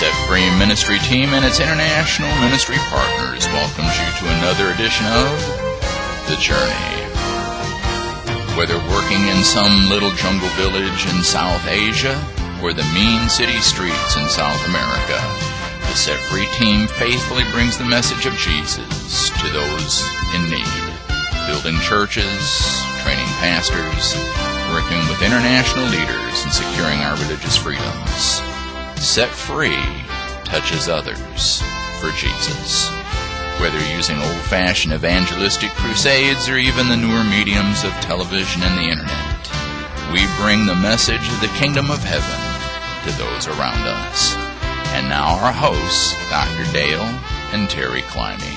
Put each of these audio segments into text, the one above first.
Set Free Ministry Team and its international ministry partners welcomes you to another edition of The Journey. Whether working in some little jungle village in South Asia or the mean city streets in South America, the Set Free Team faithfully brings the message of Jesus to those in need, building churches, training pastors, working with international leaders, and securing our religious freedoms. Set Free touches others for Jesus. Whether using old-fashioned evangelistic crusades or even the newer mediums of television and the internet, we bring the message of the kingdom of heaven to those around us. And now our hosts, Dr. Dale and Terry Climby.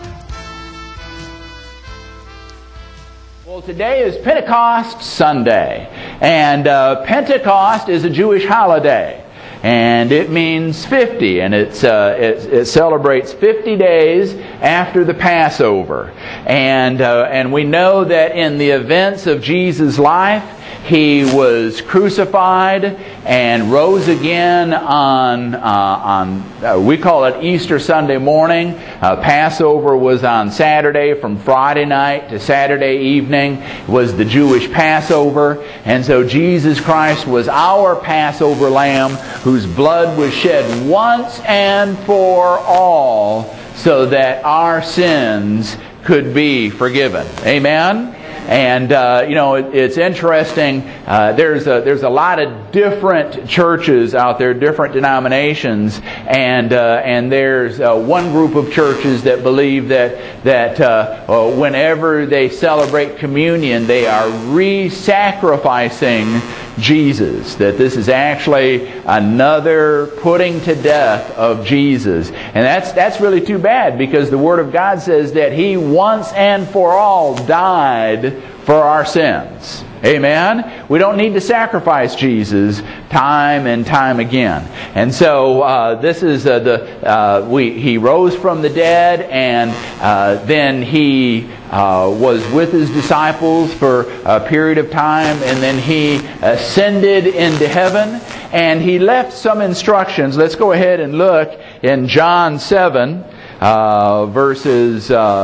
Well, today is Pentecost Sunday, and Pentecost is a Jewish holiday. And it means 50, and it celebrates 50 days after the Passover. And we know that in the events of Jesus' life, He was crucified and rose again on we call it Easter Sunday morning. Passover was on Saturday. From Friday night to Saturday evening was the Jewish Passover. And so Jesus Christ was our Passover lamb whose blood was shed once and for all so that our sins could be forgiven. Amen? And it's interesting. There's a lot of different churches out there, different denominations, and there's one group of churches that believe that whenever they celebrate communion, they are re-sacrificing Jesus. That this is actually another putting to death of Jesus, and that's really too bad, because the Word of God says that He once and for all died for our sins. Amen? We don't need to sacrifice Jesus time and time again. And so this is He rose from the dead, and then He was with His disciples for a period of time, and then He ascended into heaven, and He left some instructions. Let's go ahead and look in John 7, verses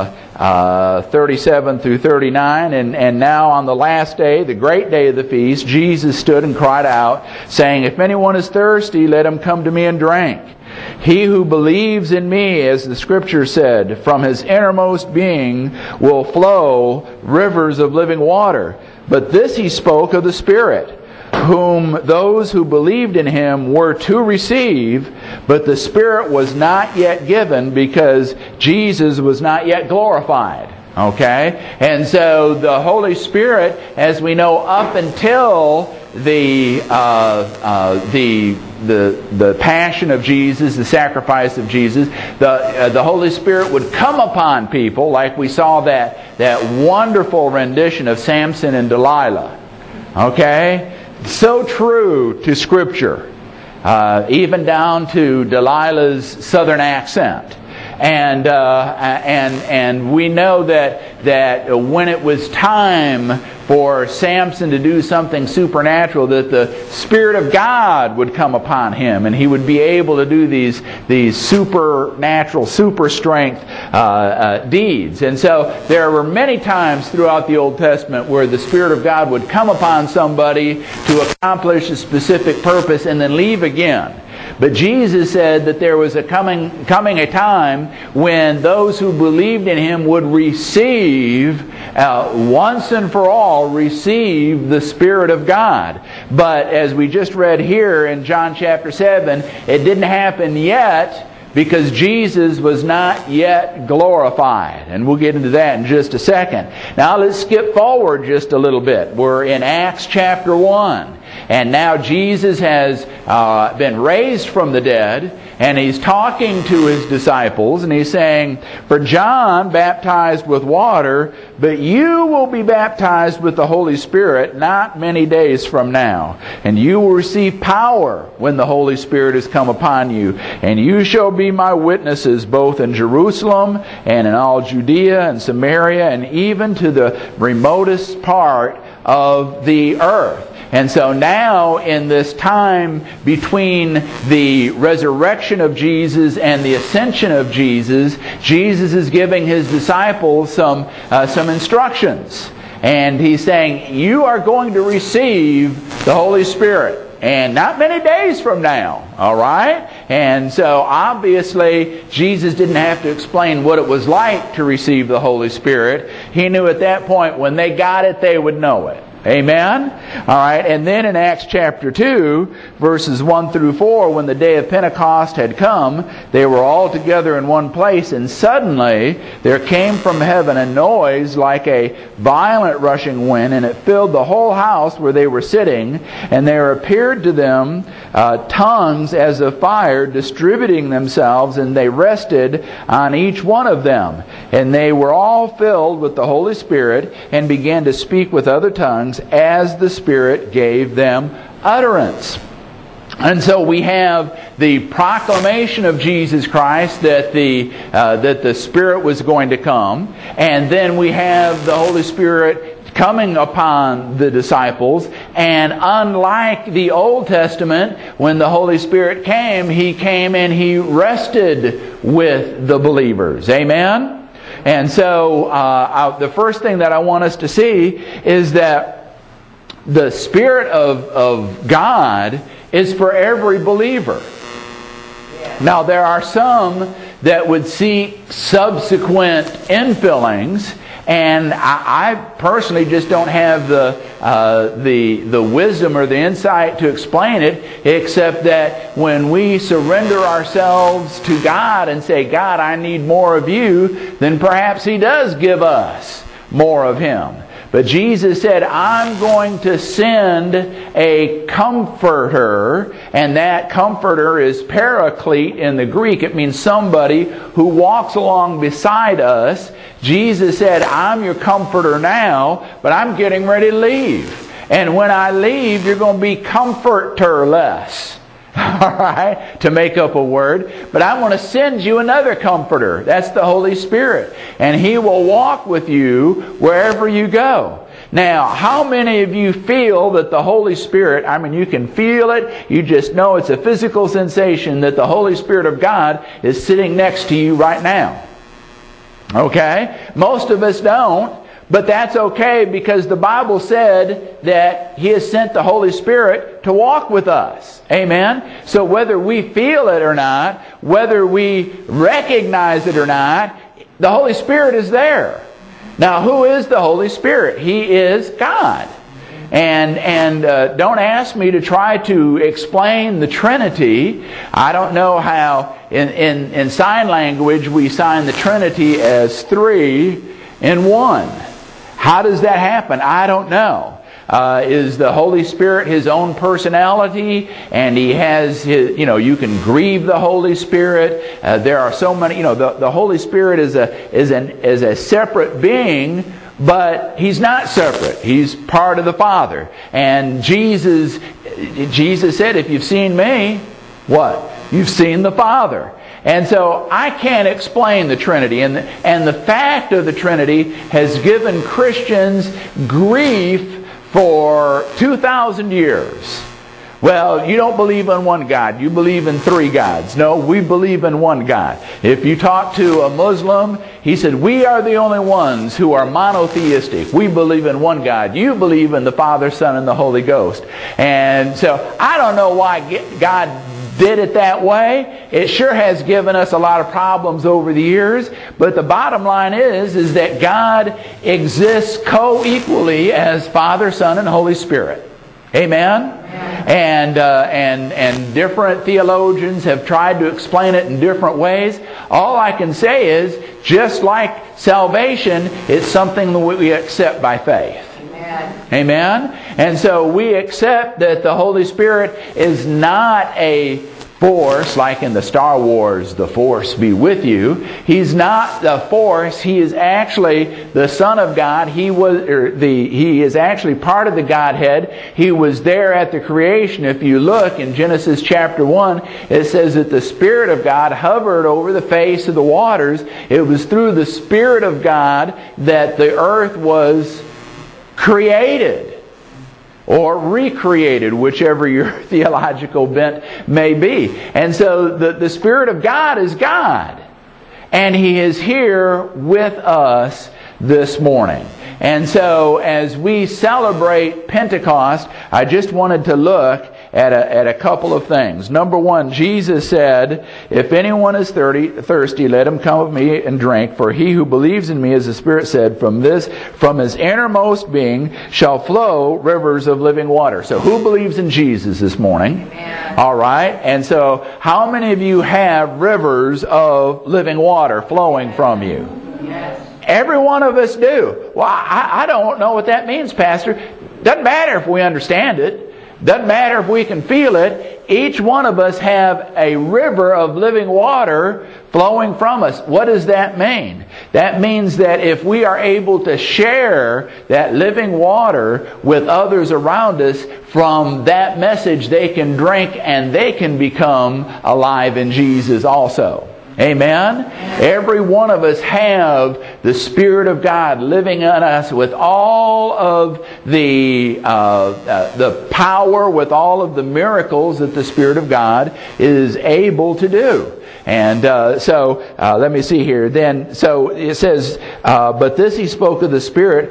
37 through 39. And now on the last day, the great day of the feast, Jesus stood and cried out, saying, "If anyone is thirsty, let him come to me and drink. He who believes in me, as the Scripture said, from his innermost being will flow rivers of living water." But this He spoke of the Spirit, whom those who believed in Him were to receive, but the Spirit was not yet given because Jesus was not yet glorified. Okay? And so the Holy Spirit, as we know, up until the passion of Jesus, the sacrifice of Jesus, the Holy Spirit would come upon people, like we saw that wonderful rendition of Samson and Delilah. Okay? So true to Scripture, even down to Delilah's southern accent. And we know that when it was time for Samson to do something supernatural, that the Spirit of God would come upon him, and he would be able to do these supernatural, super strength deeds. And so there were many times throughout the Old Testament where the Spirit of God would come upon somebody to accomplish a specific purpose and then leave again. But Jesus said that there was coming a time when those who believed in Him would receive, once and for all, receive the Spirit of God. But as we just read here in John chapter 7, it didn't happen yet, because Jesus was not yet glorified. And we'll get into that in just a second. Now let's skip forward just a little bit. We're in Acts chapter 1. And now Jesus has been raised from the dead, and He's talking to His disciples, and He's saying, "For John baptized with water, but you will be baptized with the Holy Spirit not many days from now. And you will receive power when the Holy Spirit has come upon you. And you shall be my witnesses both in Jerusalem and in all Judea and Samaria and even to the remotest part of the earth." And so now in this time between the resurrection of Jesus and the ascension of Jesus, Jesus is giving His disciples some instructions. And He's saying, you are going to receive the Holy Spirit. And not many days from now, all right? And so obviously Jesus didn't have to explain what it was like to receive the Holy Spirit. He knew at that point when they got it, they would know it. Amen? All right, and then in Acts chapter 2, verses 1 through 4, when the day of Pentecost had come, they were all together in one place, and suddenly there came from heaven a noise like a violent rushing wind, and it filled the whole house where they were sitting, and there appeared to them tongues as of fire, distributing themselves, and they rested on each one of them. And they were all filled with the Holy Spirit, and began to speak with other tongues, as the Spirit gave them utterance. And so we have the proclamation of Jesus Christ that the Spirit was going to come, and then we have the Holy Spirit coming upon the disciples. And unlike the Old Testament, when the Holy Spirit came, He came and He rested with the believers. Amen? And so the first thing that I want us to see is that the Spirit of God is for every believer. Now, there are some that would seek subsequent infillings, and I personally just don't have the wisdom or the insight to explain it, except that when we surrender ourselves to God and say, God, I need more of you, then perhaps He does give us more of Him. But Jesus said, I'm going to send a comforter, and that comforter is paraclete in the Greek. It means somebody who walks along beside us. Jesus said, I'm your comforter now, but I'm getting ready to leave. And when I leave, you're going to be comforterless. All right, to make up a word. But I'm going to send you another comforter. That's the Holy Spirit. And He will walk with you wherever you go. Now, how many of you feel that the Holy Spirit, I mean, you can feel it, you just know it's a physical sensation that the Holy Spirit of God is sitting next to you right now? Okay? Most of us don't. But that's okay, because the Bible said that He has sent the Holy Spirit to walk with us. Amen? So whether we feel it or not, whether we recognize it or not, the Holy Spirit is there. Now, who is the Holy Spirit? He is God. And don't ask me to try to explain the Trinity. I don't know how in sign language we sign the Trinity as 3 in 1. How does that happen? I don't know. Is the Holy Spirit His own personality, and He has His, you can grieve the Holy Spirit. There are so many, the Holy Spirit is a separate being, but He's not separate. He's part of the Father. And Jesus said, if you've seen me, what? You've seen the Father. And so I can't explain the Trinity. And the fact of the Trinity has given Christians grief for 2,000 years. Well, you don't believe in one God. You believe in 3 gods. No, we believe in one God. If you talk to a Muslim, he said, we are the only ones who are monotheistic. We believe in one God. You believe in the Father, Son, and the Holy Ghost. And so I don't know why God did it that way. It sure has given us a lot of problems over the years, but the bottom line is that God exists co-equally as Father, Son, and Holy Spirit. Amen? And different theologians have tried to explain it in different ways. All I can say is, just like salvation, it's something that we accept by faith. Amen? And so we accept that the Holy Spirit is not a force, like in the Star Wars, the Force be with you. He's not the force. He is actually the Son of God. He is actually part of the Godhead. He was there at the creation. If you look in Genesis chapter 1, it says that the Spirit of God hovered over the face of the waters. It was through the Spirit of God that the earth was created. or recreated, whichever your theological bent may be. And so the Spirit of God is God. And He is here with us this morning. And so as we celebrate Pentecost, I just wanted to look at a couple of things. Number one, Jesus said, "If anyone is thirsty, let him come with me and drink. For he who believes in me, as the Spirit said, from his innermost being shall flow rivers of living water." So who believes in Jesus this morning? Amen. All right. And so how many of you have rivers of living water flowing from you? Yes. Every one of us do. Well, I don't know what that means, Pastor. Doesn't matter if we understand it. Doesn't matter if we can feel it. Each one of us have a river of living water flowing from us. What does that mean? That means that if we are able to share that living water with others around us, from that message they can drink and they can become alive in Jesus also. Amen? Every one of us have the Spirit of God living in us with all of the power, with all of the miracles that the Spirit of God is able to do. And so let me see here. Then, so it says, "But this He spoke of the Spirit,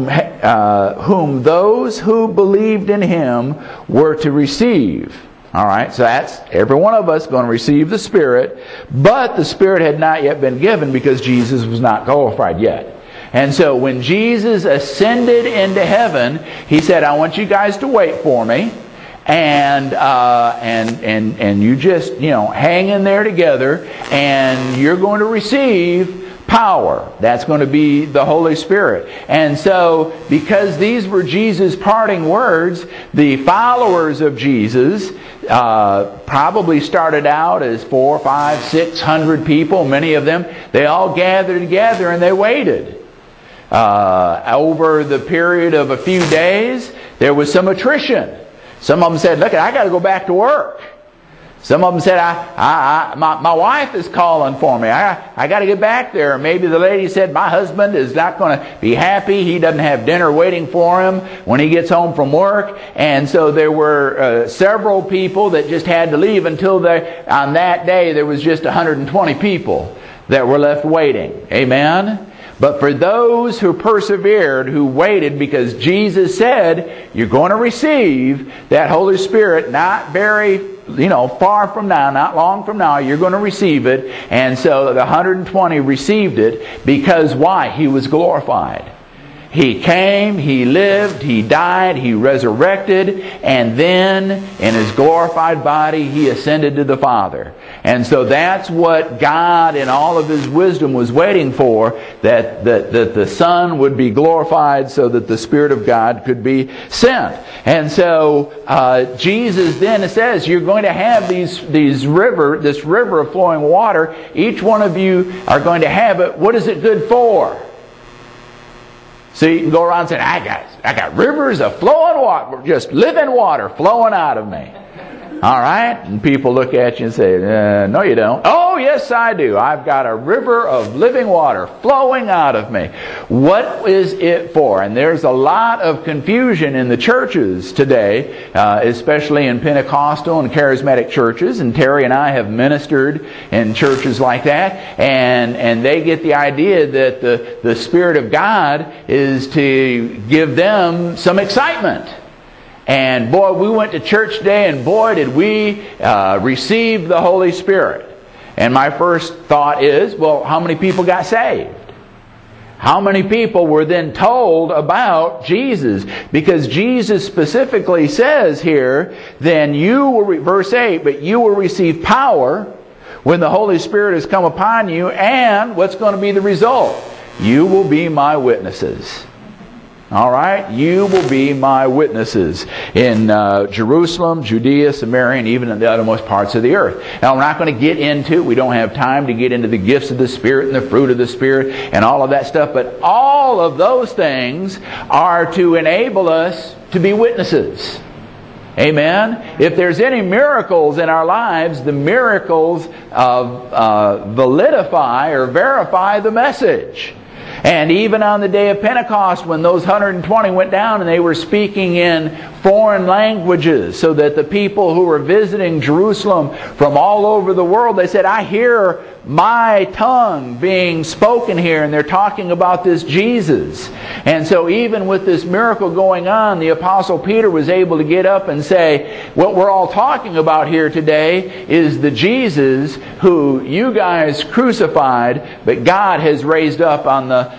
whom those who believed in Him were to receive." All right, so that's every one of us going to receive the Spirit, but the Spirit had not yet been given because Jesus was not glorified yet. And so when Jesus ascended into heaven, He said, "I want you guys to wait for me, and you just hang in there together, and you're going to receive power." That's going to be the Holy Spirit. And so, because these were Jesus' parting words, the followers of Jesus probably started out as 400, 500, 600 people. Many of them, they all gathered together and they waited. Over the period of a few days, there was some attrition. Some of them said, "Look, I got to go back to work." Some of them said, my wife is calling for me. I got to get back there. Maybe the lady said, "My husband is not going to be happy. He doesn't have dinner waiting for him when he gets home from work." And so there were several people that just had to leave until on that day there was just 120 people that were left waiting. Amen? But for those who persevered, who waited, because Jesus said, "You're going to receive that Holy Spirit not very far from now, not long from now, you're going to receive it." And so the 120 received it because why? He was glorified. He came, He lived, He died, He resurrected, and then in His glorified body He ascended to the Father. And so that's what God in all of His wisdom was waiting for, that the Son would be glorified so that the Spirit of God could be sent. And so Jesus then says, you're going to have this river of flowing water. Each one of you are going to have it. What is it good for? So you can go around saying, I got rivers of flowing water, just living water flowing out of me. All right? And people look at you and say, no you don't. Oh, yes I do. I've got a river of living water flowing out of me. What is it for? And there's a lot of confusion in the churches today, especially in Pentecostal and charismatic churches. And Terry and I have ministered in churches like that. And they get the idea that the Spirit of God is to give them some excitement. And boy, we went to church today, and boy, did we receive the Holy Spirit. And my first thought is, well, how many people got saved? How many people were then told about Jesus? Because Jesus specifically says here, then you will, verse 8, but you will receive power when the Holy Spirit has come upon you, and what's going to be the result? You will be my witnesses. All right? You will be my witnesses in Jerusalem, Judea, Samaria, and even in the uttermost parts of the earth. Now, we're not going to get into, we don't have time to get into the gifts of the Spirit and the fruit of the Spirit and all of that stuff, but all of those things are to enable us to be witnesses. Amen? If there's any miracles in our lives, the miracles validify or verify the message. And even on the day of Pentecost, when those 120 went down and they were speaking in foreign languages, so that the people who were visiting Jerusalem from all over the world, they said, I hear my tongue being spoken here, and they're talking about this Jesus. And so even with this miracle going on, the Apostle Peter was able to get up and say, what we're all talking about here today is the Jesus who you guys crucified, but God has raised up on the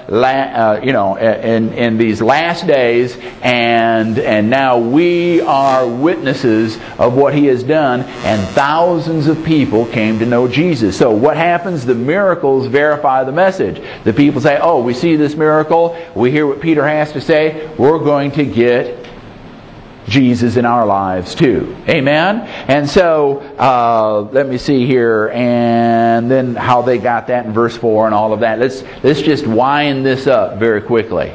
in these last days, and now we are witnesses of what He has done, and thousands of people came to know Jesus. So what happens? The miracles verify the message. The people say, oh, we see this miracle, we hear what Peter has to say, we're going to get Jesus in our lives too. Amen? And so, let me see here, and then how they got that in verse 4 and all of that. Let's just wind this up very quickly.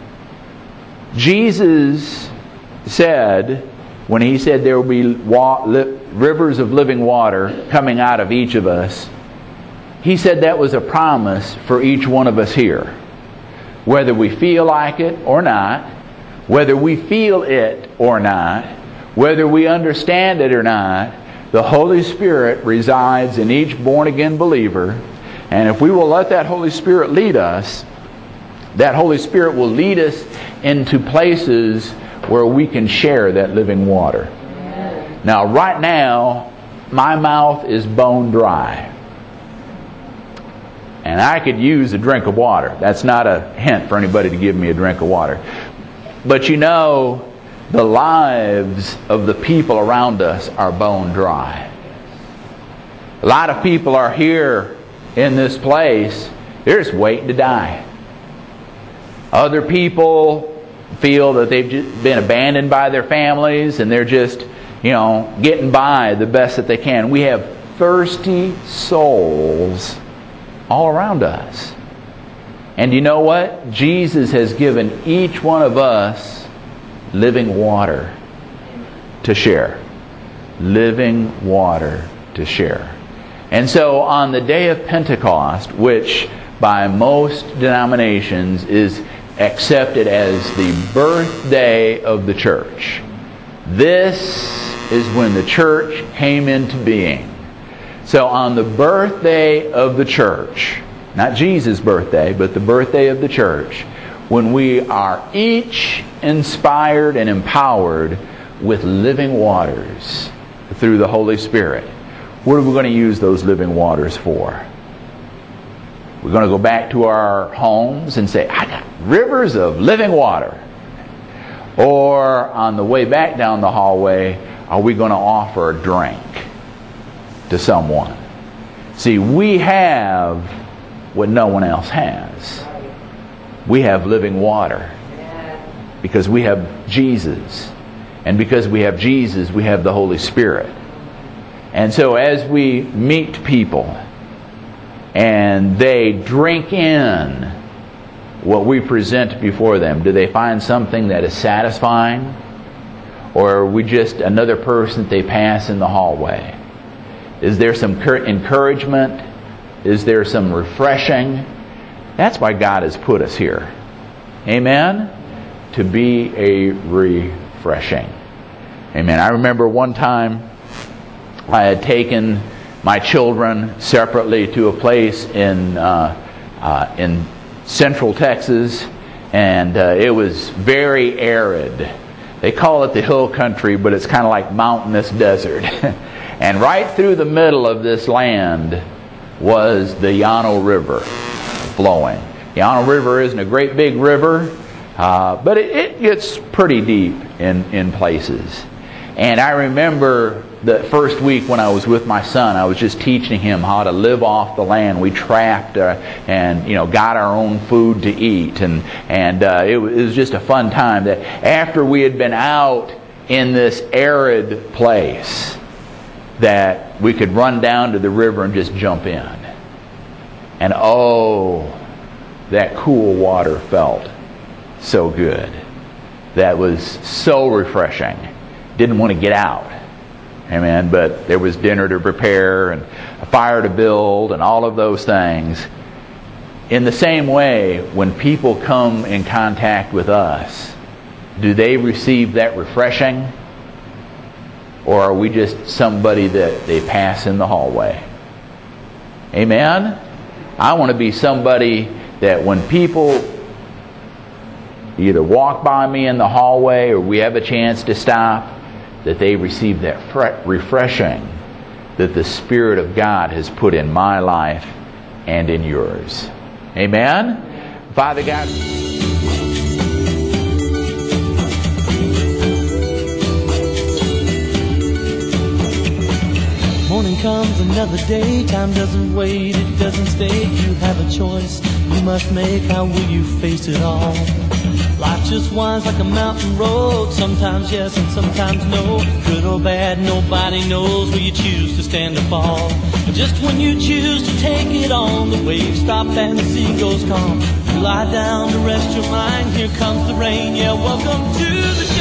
Jesus said, when He said there will be rivers of living water coming out of each of us, He said that was a promise for each one of us here. Whether we feel like it or not, whether we feel it or not, whether we understand it or not, the Holy Spirit resides in each born-again believer. And if we will let that Holy Spirit lead us, that Holy Spirit will lead us into places where we can share that living water. Now, right now, my mouth is bone dry. And I could use a drink of water. That's not a hint for anybody to give me a drink of water. But you know, the lives of the people around us are bone dry. A lot of people are here in this place, they're just waiting to die. Other people feel that they've just been abandoned by their families, and they're just, getting by the best that they can. We have thirsty souls all around us. And you know what? Jesus has given each one of us living water to share. Living water to share. And so on the day of Pentecost, which by most denominations is accepted as the birthday of the church, this is when the church came into being. So on the birthday of the church, not Jesus' birthday, but the birthday of the church, when we are each inspired and empowered with living waters through the Holy Spirit, what are we going to use those living waters for? We're going to go back to our homes and say, I got rivers of living water. Or on the way back down the hallway, are we going to offer a drink to someone? See, we have what no one else has. We have living water because we have Jesus. And because we have Jesus, we have the Holy Spirit. And so as we meet people and they drink in what we present before them, do they find something that is satisfying? Or are we just another person that they pass in the hallway? Is there some encouragement? Is there some refreshing? That's why God has put us here. Amen? To be a refreshing. Amen. I remember one time I had taken my children separately to a place in central Texas, and it was very arid. They call it the hill country, but it's kind of like mountainous desert. And right through the middle of this land was the Llano River flowing. The Llano River isn't a great big river, but it gets pretty deep in places. And I remember the first week when I was with my son, I was just teaching him how to live off the land. We trapped and got our own food to eat, and it was just a fun time. That after we had been out in this arid place, that we could run down to the river and just jump in. And oh, that cool water felt so good. That was so refreshing. Didn't want to get out. Amen. But there was dinner to prepare and a fire to build and all of those things. in the same way, when people come in contact with us, do they receive that refreshing? Or are we just somebody that they pass in the hallway? Amen? I want to be somebody that when people either walk by me in the hallway or we have a chance to stop, that they receive that refreshing that the Spirit of God has put in my life and in yours. Amen? Father God, morning comes another day. Time doesn't wait, it doesn't stay. You have a choice you must make. How will you face it all? Life just winds like a mountain road. Sometimes yes and sometimes no. Good or bad, nobody knows. Will you choose to stand or fall? But just when you choose to take it on, the waves stop and the sea goes calm. You lie down to rest your mind. Here comes the rain. Yeah, welcome to the